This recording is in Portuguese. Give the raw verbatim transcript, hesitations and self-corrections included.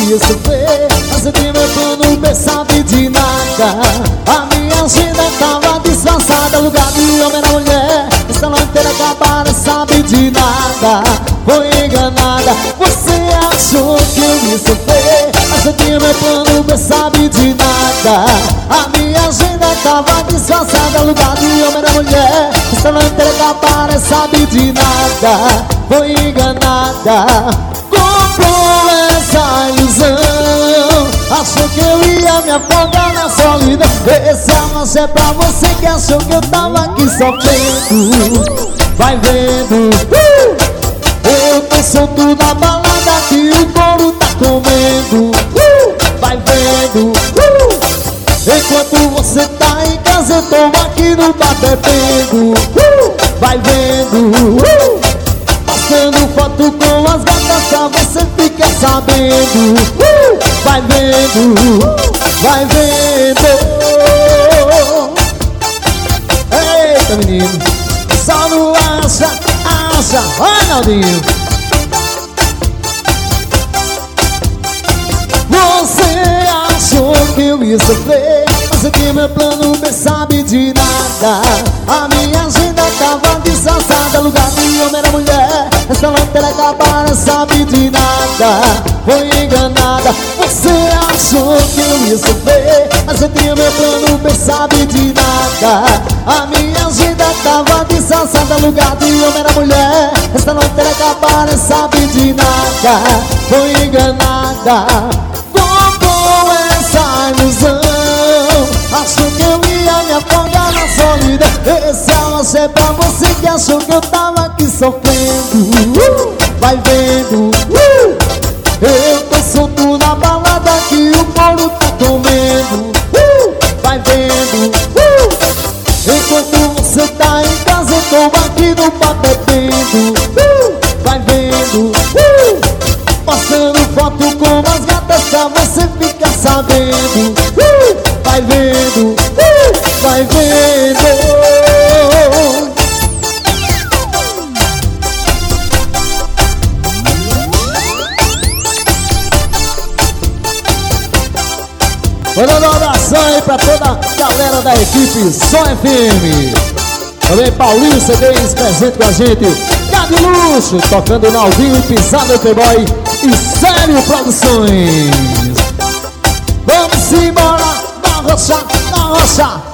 ia sofrer. Mas eu tinha meu plano B, sabe de nada. A minha agenda tava disfarçada. Lugar de homem era mulher. Essa noite inteira acabar, não sabe de nada. Foi enganada. Você achou que eu ia sofrer. Mas eu tinha meu plano B, sabe de nada. A minha agenda tava disfarçada. Lugar de homem era mulher. Essa noite inteira acabar, não sabe de nada. Foi enganada. Comprou essa ilusão. Achou que eu ia me afogar na solidão. Esse amor é pra você que achou que eu tava aqui sofrendo. Vai vendo, uh! Eu tô solto na balada que o couro tá comendo. uh! Vai vendo, uh! Enquanto você tá em casa eu tô aqui no bar bebendo. uh! Vai vendo, uh! Postando foto com as gatas pra você ficar sabendo. uh! Vai vendo, uh! Vai vendo. Eita menino, só não acha, acha. Vai Naldinho. Você achou que eu ia sofrer. Mas eu tinha meu plano B, sabe de nada. A minha agenda tava disfarçada. Lugar de homem era mulher. Essa lanterna acabar, não sabe de nada. Foi enganada. Você achou que eu ia sofrer. Mas eu tinha meu plano B, sabe de nada. A minha agenda tava disfarçada. Lugar de homem era mulher. Essa lanterna acabar, não sabe de nada. Foi enganada. Comprou essa ilusão. Achou que eu ia me afogar na solidão. Esse amor é pra você que achou que eu tava aqui sofrendo. uh! Vai vendo, uh! Eu tô solto na balada que o couro tá comendo. uh! Vai vendo, uh! Enquanto você tá em casa eu tô aqui no bar bebendo. uh! Vai vendo, uh! Postando foto com as gatas pra você ficar sabendo. uh! Vai vendo, uh! Vai vendo. Mandando um abração aí pra toda a galera da equipe Som F M. Também Paulinho C Ds presente com a gente. Gabi Luxo tocando Naldinho, Pisado Playboy e Sério Produções. Vamos embora, na rocha, na rocha.